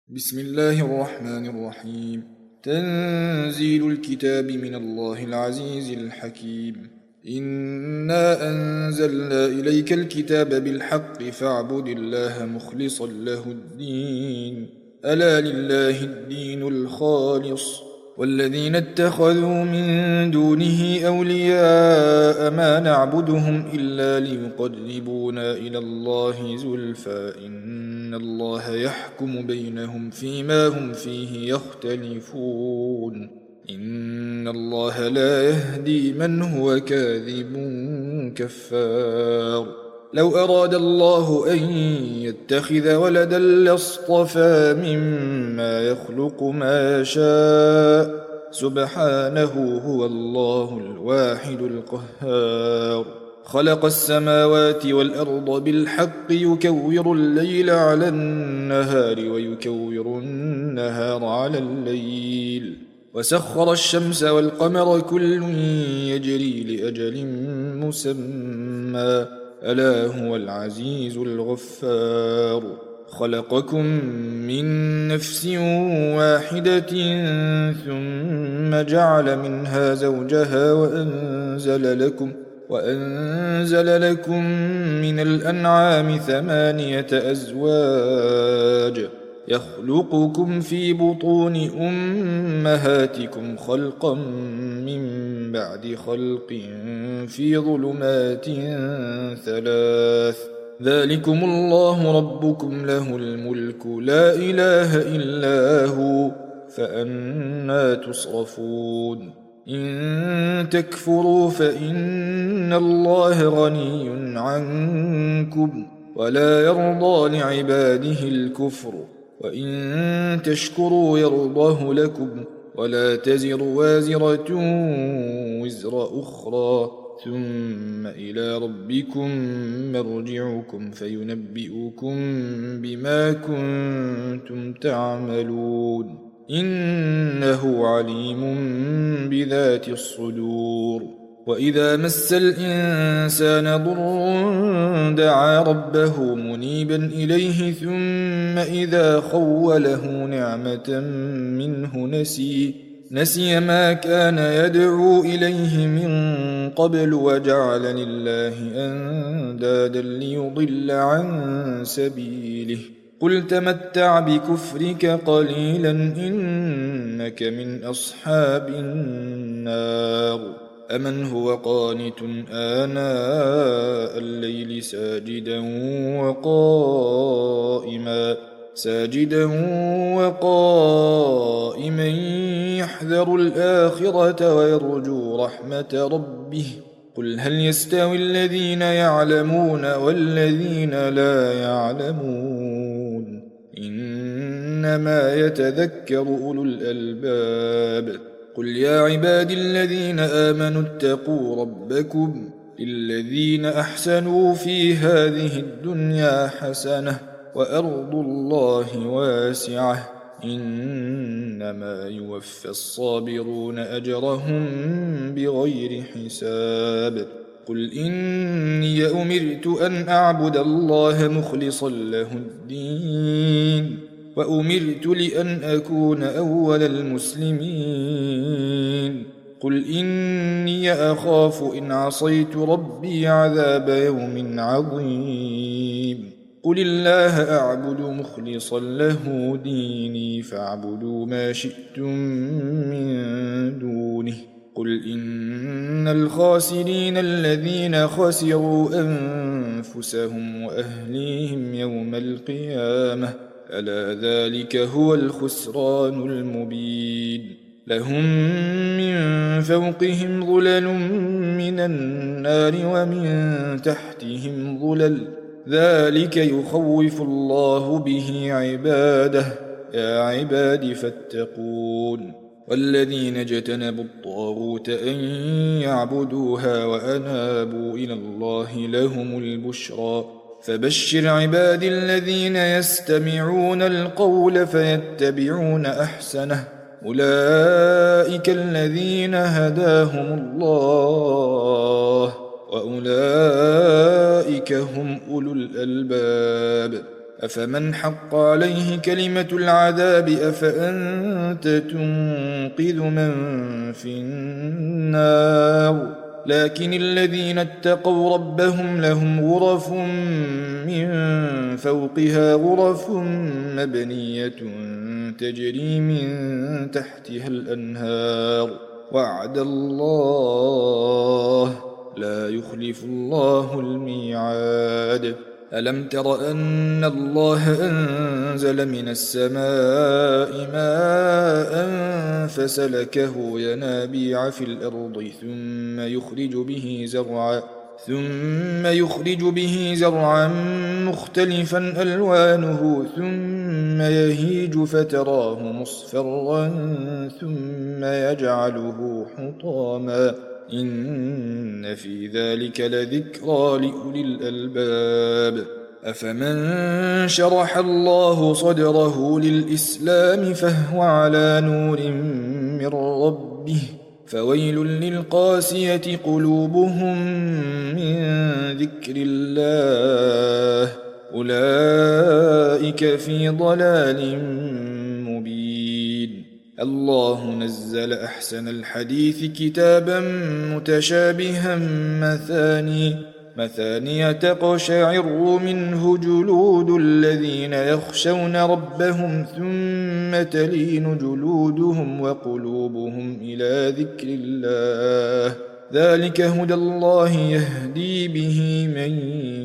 بسم الله الرحمن الرحيم. تنزيل الكتاب من الله العزيز الحكيم. إنا أنزلنا إليك الكتاب بالحق فاعبد الله مخلصا له الدين. ألا لله الدين الخالص والذين اتخذوا من دونه أولياء ما نعبدهم إلا ليقربونا إلى الله زلفى إن الله يحكم بينهم فيما هم فيه يختلفون إن الله لا يهدي من هو كاذب كفار. لو أراد الله أن يتخذ ولدا لاصطفى مما يخلق ما يشاء سبحانه هو الله الواحد القهار. خلق السماوات والأرض بالحق يكور الليل على النهار ويكور النهار على الليل وسخر الشمس والقمر كل يجري لأجل مسمى ألا هو العزيز الغفار. خلقكم من نفس واحدة ثم جعل منها زوجها وأنزل لكم من الأنعام 8 أزواج يخلقكم في بطون أمهاتكم خلقا من بعد خلق في ظلمات 3 ذلكم الله ربكم له الملك لا إله إلا هو فأنى تصرفون. إن تكفروا فإن الله غني عنكم ولا يرضى لعباده الكفر وإن تشكروا يرضه لكم ولا تزر وازرة وزر أخرى ثم إلى ربكم مرجعكم فينبئكم بما كنتم تعملون إنه عليم بذات الصدور. وإذا مس الإنسان ضر دعا ربه منيبا إليه ثم إذا خوله نعمة منه نسي ما كان يدعو إليه من قبل وجعل لله أندادا ليضل عن سبيله قل تمتع بكفرك قليلا إنك من أصحاب النار. أمن هو قانت آناء الليل ساجدا وقائما يحذر الآخرة ويرجو رحمة ربه قل هل يستوي الذين يعلمون والذين لا يعلمون إنما يتذكر أولو الألباب. قل يا عبادي الذين آمنوا اتقوا ربكم للذين أحسنوا في هذه الدنيا حسنة وأرض الله واسعة إنما يوفى الصابرون أجرهم بغير حساب. قل إني أمرت أن أعبد الله مخلصا له الدين وأمرت لأن أكون أول المسلمين. قل إني أخاف إن عصيت ربي عذاب يوم عظيم. قل الله أعبد مخلصا له ديني فاعبدوا ما شئتم من دونه. قل إن الخاسرين الذين خسروا أنفسهم وأهليهم يوم القيامة ألا ذلك هو الخسران المبين. لهم من فوقهم ظلل من النار ومن تحتهم ظلل ذلك يخوف الله به عباده يا عباد فاتقون. والذين اجتنبوا الطاغوت أن يعبدوها وأنابوا إلى الله لهم البشرى فبشر عبادي الذين يستمعون القول فيتبعون أحسنه أولئك الذين هداهم الله وأولئك هم أولو الألباب. أفمن حق عليه كلمة العذاب أفأنت تنقذ من في النار لكن الذين اتقوا ربهم لهم غرف من فوقها غرف مبنية تجري من تحتها الأنهار وعد الله لا يخلف الله الميعاد ألم تر أن الله أنزل من السماء ماء فسلكه ينابيع في الأرض ثم يخرج به زرعا مختلفا ألوانه ثم يهيج فتراه مصفرا ثم يجعله حطاما إن في ذلك لذكرى لأولي الألباب أفمن شرح الله صدره للإسلام فهو على نور من ربه فويل للقاسية قلوبهم من ذكر الله أولئك في ضلال مبين الله نزل أحسن الحديث كتابا متشابها مثانية تقشعر منه جلود الذين يخشون ربهم ثم تلين جلودهم وقلوبهم إلى ذكر الله ذلك هدى الله يهدي به من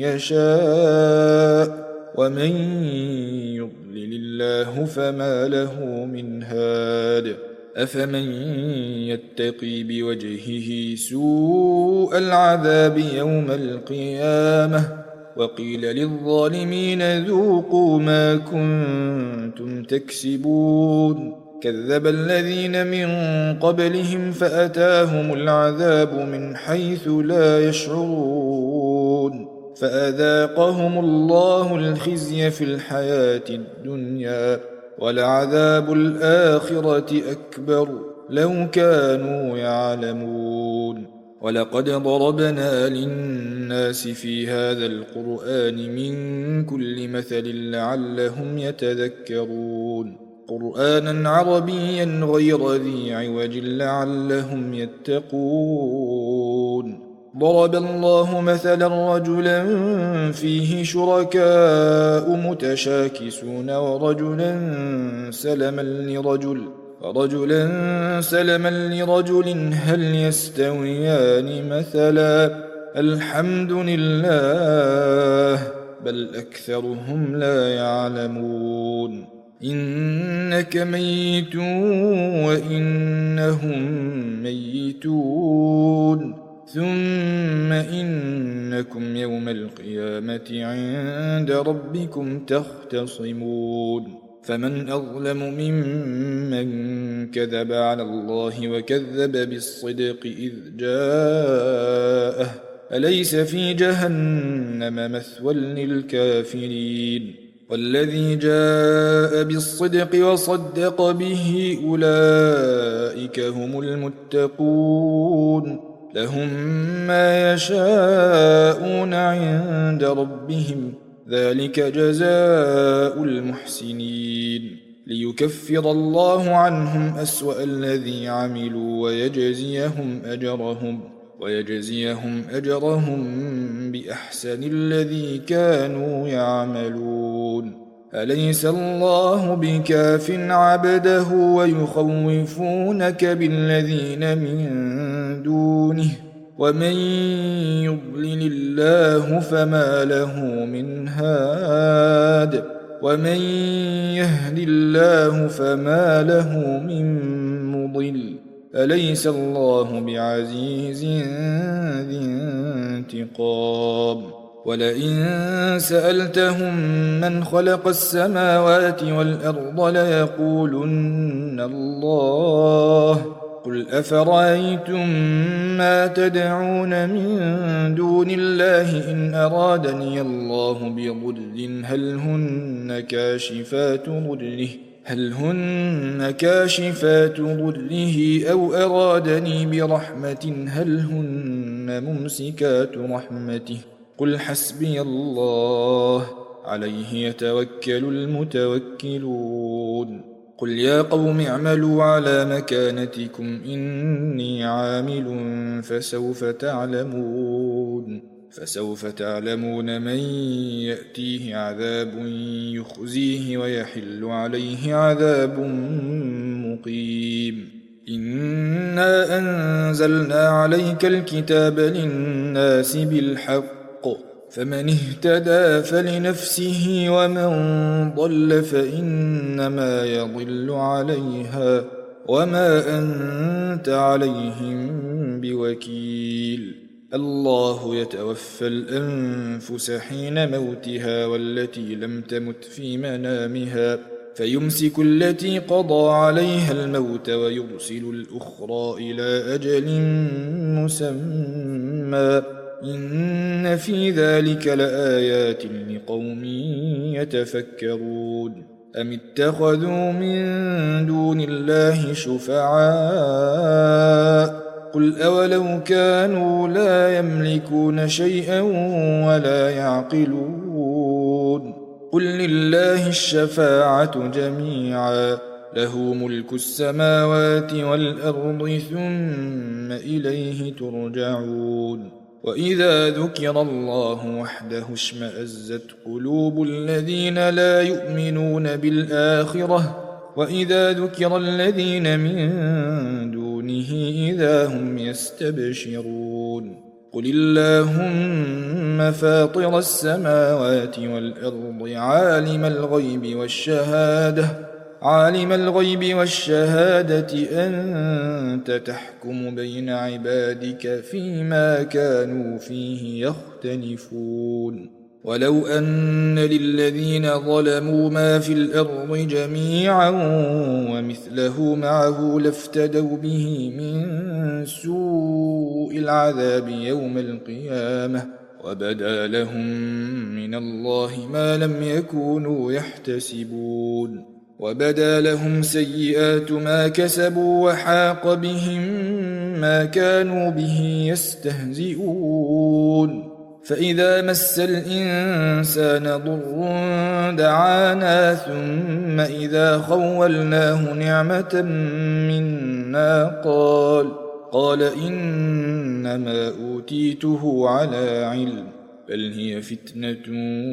يشاء ومن يضلل الله فما له من هاد أفمن يتقي بوجهه سوء العذاب يوم القيامة وقيل للظالمين ذوقوا ما كنتم تكسبون كذب الذين من قبلهم فأتاهم العذاب من حيث لا يشعرون فأذاقهم الله الخزي في الحياة الدنيا ولعذاب الآخرة أكبر لو كانوا يعلمون ولقد ضربنا للناس في هذا القرآن من كل مثل لعلهم يتذكرون قرآنا عربيا غير ذي عوج لعلهم يتقون ضرب الله مثلا رجلا فيه شركاء متشاكسون ورجلا سلما لرجل هل يستويان مثلا الحمد لله بل أكثرهم لا يعلمون إنك ميت وإنهم ميتون ثم إنكم يوم القيامة عند ربكم تختصمون فمن أظلم ممن كذب على الله وكذب بالصدق إذ جاءه أليس في جهنم مثوى للكافرين والذي جاء بالصدق وصدق به أولئك هم المتقون لهم ما يشاءون عند ربهم ذلك جزاء المحسنين ليكفر الله عنهم أسوأ الذي عملوا ويجزيهم أجرهم بأحسن الذي كانوا يعملون أليس الله بكاف عبده ويخوفونك بالذين من دونه ومن يضلل الله فما له من هاد ومن يهد الله فما له من مضل أليس الله بعزيز ذي انتقام ولئن سألتهم من خلق السماوات والأرض ليقولن الله قل أفرأيتم ما تدعون من دون الله إن أرادني الله بضر هل هن كاشفات ضره أو أرادني برحمة هل هن ممسكات رحمته قل حسبي الله عليه يتوكل المتوكلون قل يا قوم اعملوا على مكانتكم إني عامل فسوف تعلمون من يأتيه عذاب يخزيه ويحل عليه عذاب مقيم إنا أنزلنا عليك الكتاب للناس بالحق فمن اهتدى فلنفسه ومن ضل فإنما يضل عليها وما أنت عليهم بوكيل الله يتوفى الأنفس حين موتها والتي لم تمت في منامها فيمسك التي قضى عليها الموت ويرسل الأخرى إلى أجل مسمى إن في ذلك لآيات لقوم يتفكرون أم اتخذوا من دون الله شفعاء قل أولو كانوا لا يملكون شيئا ولا يعقلون قل لله الشفاعة جميعا له ملك السماوات والأرض ثم إليه ترجعون وإذا ذكر الله وحده اشمأزت قلوب الذين لا يؤمنون بالآخرة وإذا ذكر الذين من دونه إذا هم يستبشرون قل اللهم فاطر السماوات والأرض عالم الغيب والشهادة أنت تحكم بين عبادك فيما كانوا فيه يختلفون ولو أن للذين ظلموا ما في الأرض جميعا ومثله معه لافتدوا به من سوء العذاب يوم القيامة وبدا لهم من الله ما لم يكونوا يحتسبون وبدا لهم سيئات ما كسبوا وحاق بهم ما كانوا به يستهزئون فإذا مس الإنسان ضر دعانا ثم إذا خولناه نعمة منا قال إنما أوتيته على علم بل هي فتنة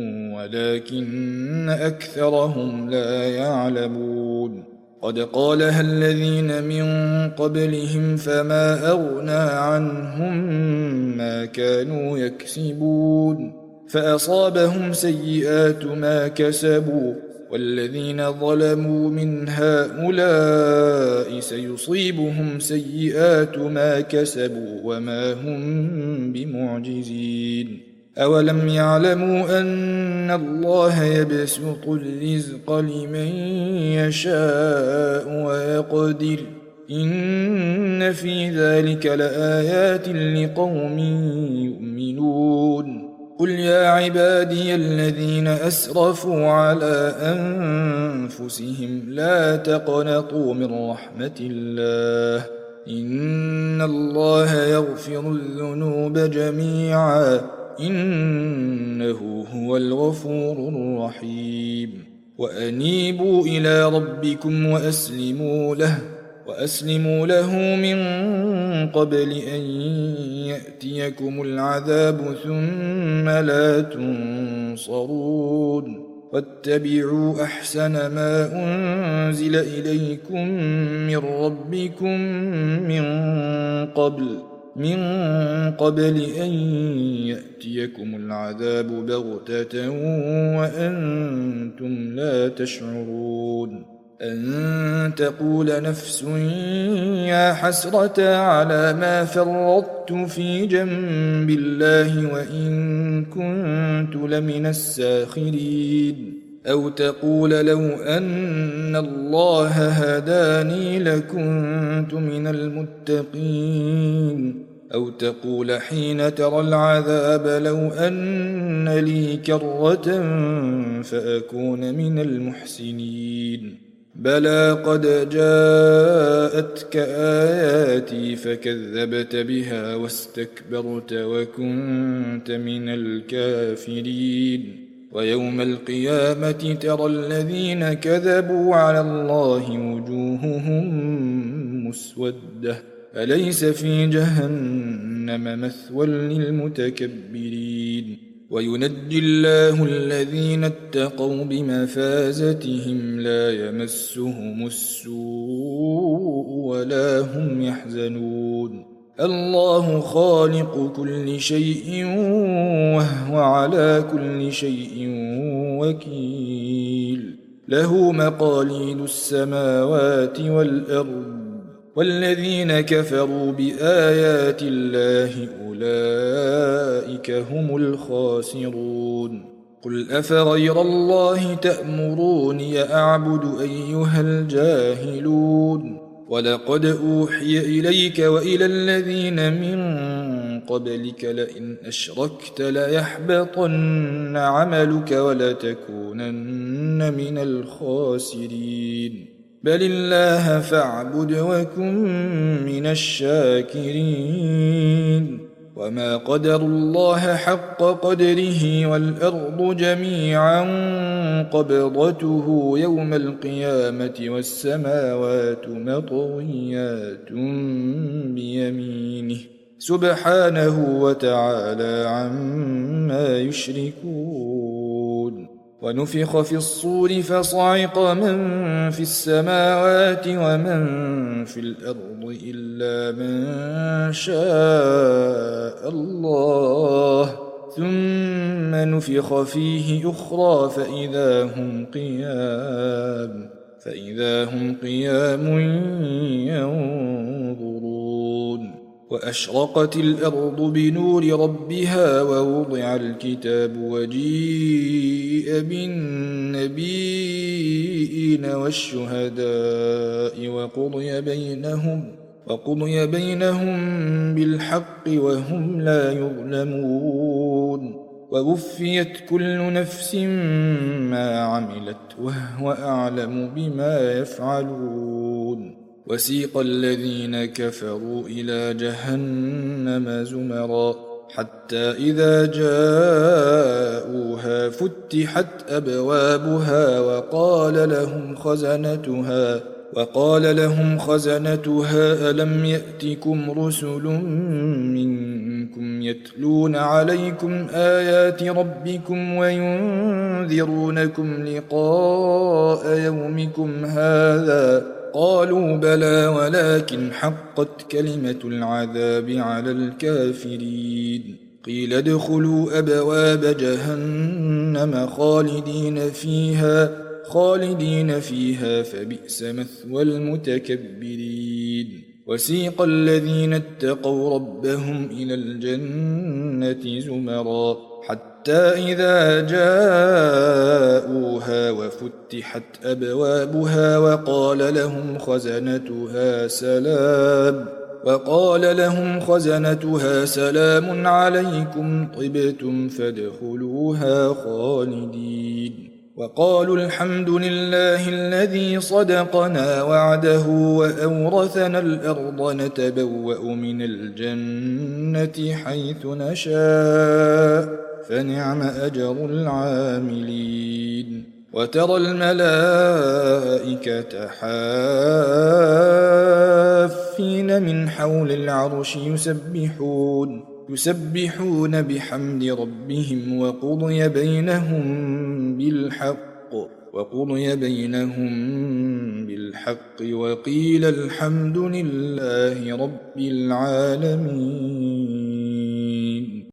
ولكن أكثرهم لا يعلمون قد قالها الذين من قبلهم فما أغنى عنهم ما كانوا يكسبون فأصابهم سيئات ما كسبوا والذين ظلموا من هؤلاء سيصيبهم سيئات ما كسبوا وما هم بمعجزين أولم يعلموا أن الله يبسط الرزق لمن يشاء ويقدر إن في ذلك لآيات لقوم يؤمنون قل يا عبادي الذين أسرفوا على أنفسهم لا تقنطوا من رحمة الله إن الله يغفر الذنوب جميعا إنه هو الغفور الرحيم وأنيبوا إلى ربكم وأسلموا له من قبل أن يأتيكم العذاب ثم لا تنصرون واتبعوا أحسن ما أنزل إليكم من ربكم من قبل أن يأتيكم العذاب بغتة وأنتم لا تشعرون أن تقول نفس يا حسرة على ما فرطت في جنب الله وإن كنت لمن الساخرين أو تقول لو أن الله هداني لكنت من المتقين أو تقول حين ترى العذاب لو أن لي كرة فأكون من المحسنين بلى قد جاءتك آياتي فكذبت بها واستكبرت وكنت من الكافرين ويوم القيامة ترى الذين كذبوا على الله وجوههم مسودة أليس في جهنم مثوى للمتكبرين وينجي الله الذين اتقوا بمفازتهم لا يمسهم السوء ولا هم يحزنون الله خالق كل شيء وهو على كل شيء وكيل له مقاليد السماوات والأرض والذين كفروا بآيات الله أولئك هم الخاسرون قل أفغير الله تأمروني أعبد أيها الجاهلون ولقد أوحي إليك وإلى الذين من قبلك لئن أشركت ليحبطن عملك ولتكونن من الخاسرين بل الله فاعبد وكن من الشاكرين وما قدروا الله حق قدره والأرض جميعا قبضته يوم القيامة والسماوات مطويات بيمينه سبحانه وتعالى عما يشركون ونفخ في الصور فصعق من في السماوات ومن في الأرض إلا من شاء الله ثم نفخ فيه أخرى فإذا هم قيام ينظرون وأشرقت الأرض بنور ربها ووضع الكتاب وجيء بالنبيين والشهداء وقضي بينهم بالحق وهم لا يظلمون ووفيت كل نفس ما عملت وهو أعلم بما يفعلون وسيق الذين كفروا إلى جهنم زمرا حتى إذا جاءوها فتحت أبوابها وقال لهم خزنتها ألم يأتكم رسل منكم يتلون عليكم آيات ربكم وينذرونكم لقاء يومكم هذا قالوا بلى ولكن حقت كلمة العذاب على الكافرين قيل ادخلوا أبواب جهنم خالدين فيها فبئس مثوى المتكبرين وسيق الذين اتقوا ربهم إلى الجنة زمرا حتى إذا جاءوها وفتحت أبوابها وقال لهم خزنتها سلام عليكم طبتم فادخلوها خالدين وقالوا الحمد لله الذي صدقنا وعده وأورثنا الأرض نتبوأ من الجنة حيث نشاء فنعم أجر العاملين وترى الملائكة حافين من حول العرش يسبحون بحمد ربهم وقضي بينهم بالحق وقيل الحمد لله رب العالمين.